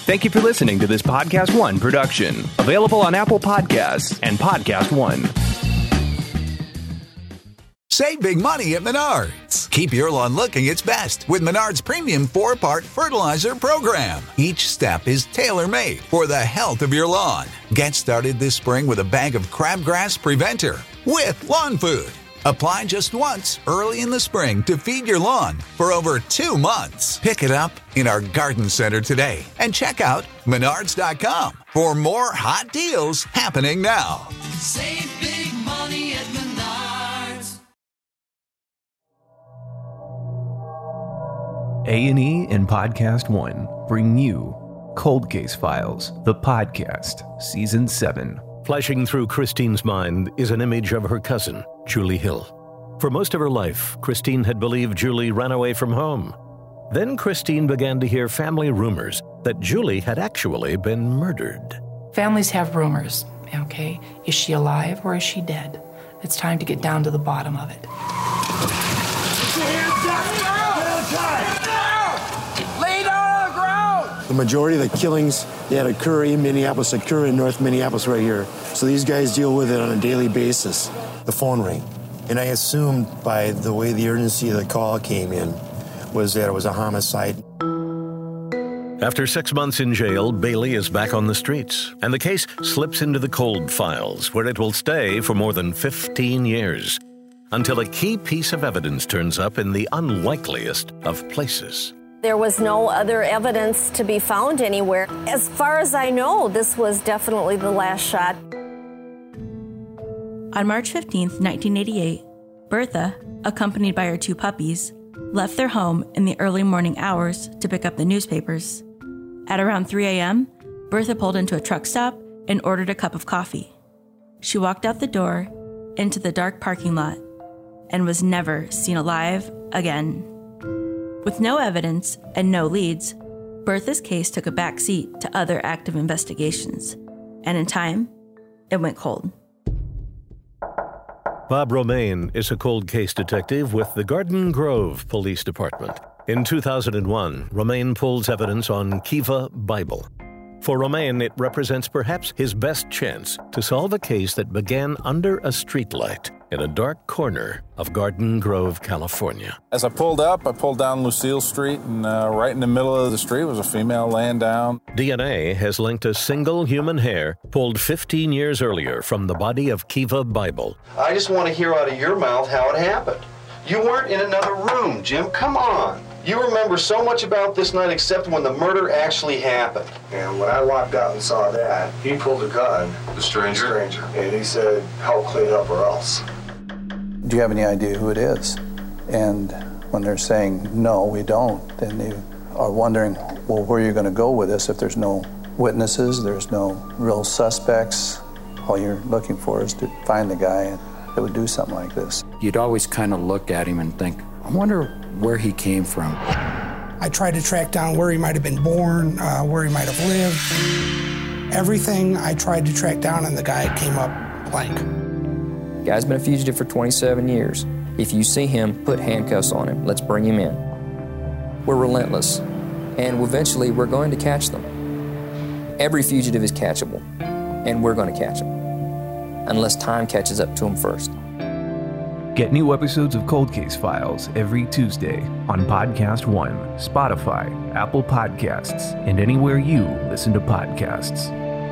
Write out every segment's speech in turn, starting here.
Thank you for listening to this Podcast One production. Available on Apple Podcasts and Podcast One. Save big money at Menards. Keep your lawn looking its best with Menards Premium 4-Part Fertilizer Program. Each step is tailor-made for the health of your lawn. Get started this spring with a bag of Crabgrass Preventer with lawn food. Apply just once early in the spring to feed your lawn for over 2 months. Pick it up in our garden center today and check out Menards.com for more hot deals happening now. Save big money at Menards. A&E and Podcast One bring you Cold Case Files, the podcast, Season 7. Flashing through Christine's mind is an image of her cousin, Julie Hill. For most of her life, Christine had believed Julie ran away from home. Then Christine began to hear family rumors that Julie had actually been murdered. Families have rumors, okay? Is she alive or is she dead? It's time to get down to the bottom of it. The majority of the killings that occur in Minneapolis occur in North Minneapolis right here. So these guys deal with it on a daily basis. The phone rang. And I assumed by the way the urgency of the call came in was that it was a homicide. After 6 months in jail, Bailey is back on the streets, and the case slips into the cold files, where it will stay for more than 15 years, until a key piece of evidence turns up in the unlikeliest of places. There was no other evidence to be found anywhere. As far as I know, this was definitely the last shot. On March 15th, 1988, Bertha, accompanied by her 2 puppies, left their home in the early morning hours to pick up the newspapers. At around 3 a.m., Bertha pulled into a truck stop and ordered a cup of coffee. She walked out the door into the dark parking lot and was never seen alive again. With no evidence and no leads, Bertha's case took a back seat to other active investigations, and in time, it went cold. Bob Romaine is a cold case detective with the Garden Grove Police Department. In 2001, Romaine pulls evidence on Kiva Bible. For Romaine, it represents perhaps his best chance to solve a case that began under a streetlight in a dark corner of Garden Grove, California. As I pulled down Lucille Street, and right in the middle of the street was a female laying down. DNA has linked a single human hair pulled 15 years earlier from the body of Kiva Bible. I just want to hear out of your mouth how it happened. You weren't in another room, Jim. Come on. You remember so much about this night except when the murder actually happened. And when I walked out and saw that, he pulled a gun. The stranger? And he said, help clean up or else. Do you have any idea who it is? And when they're saying, no, we don't, then they are wondering, well, where are you going to go with this if there's no witnesses, there's no real suspects? All you're looking for is to find the guy that would do something like this. You'd always kind of look at him and think, I wonder where he came from. I tried to track down where he might have been born, where he might have lived. Everything I tried to track down, and the guy came up blank. The guy's been a fugitive for 27 years. If you see him, put handcuffs on him. Let's bring him in. We're relentless, and eventually we're going to catch them. Every fugitive is catchable, and we're going to catch him, unless time catches up to him first. Get new episodes of Cold Case Files every Tuesday on Podcast One, Spotify, Apple Podcasts, and anywhere you listen to podcasts.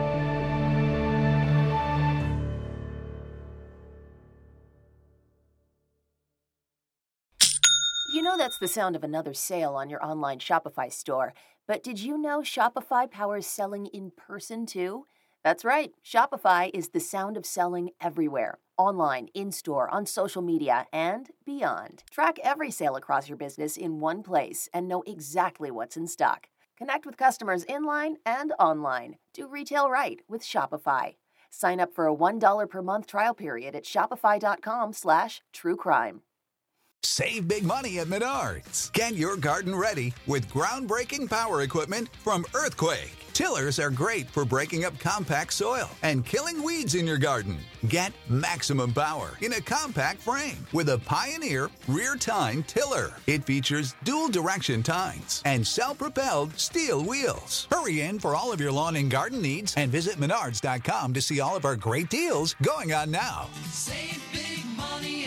You know that's the sound of another sale on your online Shopify store. But did you know Shopify powers selling in person too? That's right. Shopify is the sound of selling everywhere. Online, in-store, on social media, and beyond. Track every sale across your business in one place and know exactly what's in stock. Connect with customers in-line and online. Do retail right with Shopify. Sign up for a $1 per month trial period at shopify.com/truecrime. Save big money at Menards. Get your garden ready with groundbreaking power equipment from Earthquake. Tillers are great for breaking up compact soil and killing weeds in your garden. Get maximum power in a compact frame with a Pioneer rear tine tiller. It features dual direction tines and self-propelled steel wheels. Hurry in for all of your lawn and garden needs and visit Menards.com to see all of our great deals going on now. Save big money